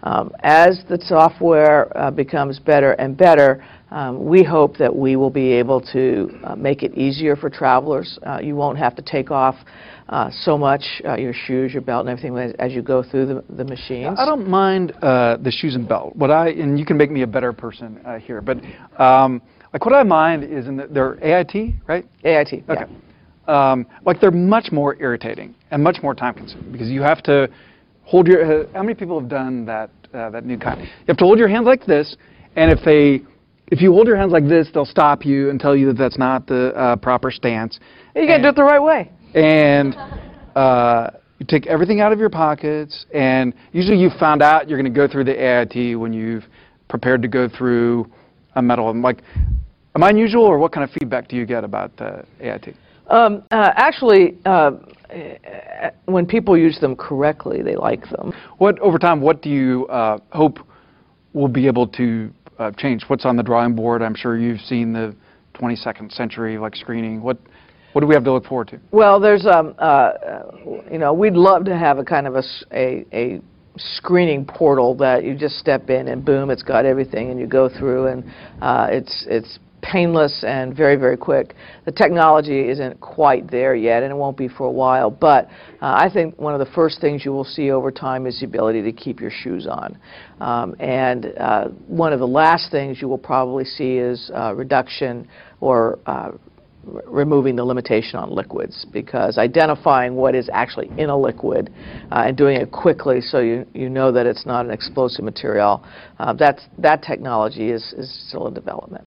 As the software becomes better and better, we hope that we will be able to make it easier for travelers. You won't have to take off so much your shoes, your belt, and everything as you go through the machines. I don't mind the shoes and belt. And you can make me a better person here, but like what I mind is they're AIT, right? AIT, okay. Yeah. Like they're much more irritating and much more time consuming because you have to hold your. How many people have done that new kind? You have to hold your hands like this, and if you hold your hands like this, they'll stop you and tell you that that's not the proper stance. You got to do it the right way. And you take everything out of your pockets, and usually you found out you're going to go through the AIT when you've prepared to go through a medal. I'm like, am I unusual, or what kind of feedback do you get about the AIT? Actually, when people use them correctly, they like them. Over time, what do you hope will be able to change? What's on the drawing board? I'm sure you've seen the 22nd century screening. What do we have to look forward to? Well, there's we'd love to have a kind of a screening portal that you just step in and boom, it's got everything, and you go through, and it's painless and very, very quick. The technology isn't quite there yet, and it won't be for a while, but I think one of the first things you will see over time is the ability to keep your shoes on. And one of the last things you will probably see is reduction or removing the limitation on liquids, because identifying what is actually in a liquid and doing it quickly so you know that it's not an explosive material, that technology is still in development.